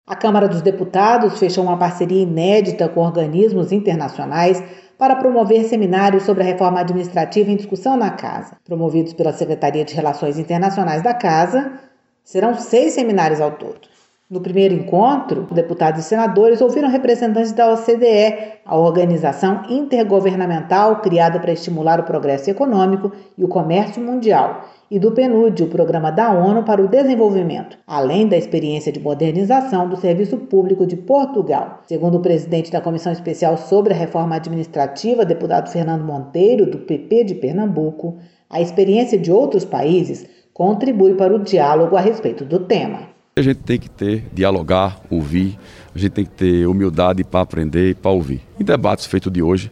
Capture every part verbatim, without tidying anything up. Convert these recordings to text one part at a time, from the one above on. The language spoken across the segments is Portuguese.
A Câmara dos Deputados fechou uma parceria inédita com organismos internacionais para promover seminários sobre a reforma administrativa em discussão na Casa. Promovidos pela Secretaria de Relações Internacionais da Casa, serão seis seminários ao todo. No primeiro encontro, deputados e senadores ouviram representantes da O C D E, a organização intergovernamental criada para estimular o progresso econômico e o comércio mundial, e do PNUD, o Programa da ONU para o Desenvolvimento, além da experiência de modernização do Serviço Público de Portugal. Segundo o presidente da Comissão Especial sobre a Reforma Administrativa, deputado Fernando Monteiro, do P P de Pernambuco, a experiência de outros países contribui para o diálogo a respeito do tema. A gente tem que ter, dialogar, ouvir, a gente tem que ter humildade para aprender e para ouvir. E debates feitos de hoje,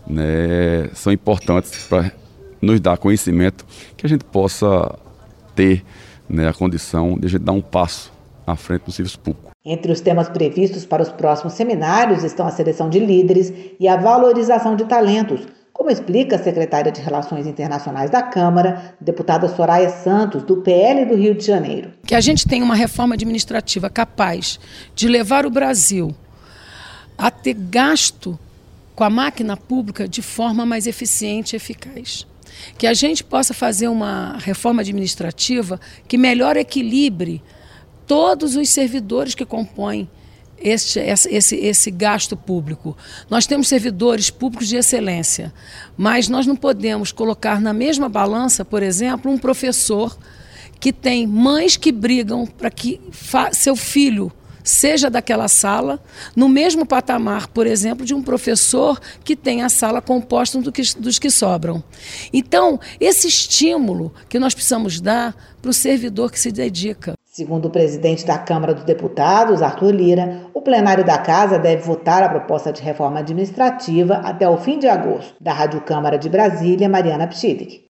né, são importantes para nos dar conhecimento que a gente possa ter, né, a condição de a gente dar um passo à frente do serviço público. Entre os temas previstos para os próximos seminários estão a seleção de líderes e a valorização de talentos, como explica a secretária de Relações Internacionais da Câmara, deputada Soraya Santos, do P L do Rio de Janeiro. Que a gente tenha uma reforma administrativa capaz de levar o Brasil a ter gasto com a máquina pública de forma mais eficiente e eficaz. Que a gente possa fazer uma reforma administrativa que melhor equilibre todos os servidores que compõem Este, esse, esse gasto público. Nós temos servidores públicos de excelência, mas nós não podemos colocar na mesma balança, por exemplo, um professor que tem mães que brigam para que seu filho seja daquela sala, no mesmo patamar, por exemplo, de um professor que tem a sala composta do que, dos que sobram. Então, esse estímulo que nós precisamos dar para o servidor que se dedica. Segundo o presidente da Câmara dos Deputados, Arthur Lira, o plenário da Casa deve votar a proposta de reforma administrativa até o fim de agosto. Da Rádio Câmara de Brasília, Mariana Pchilic.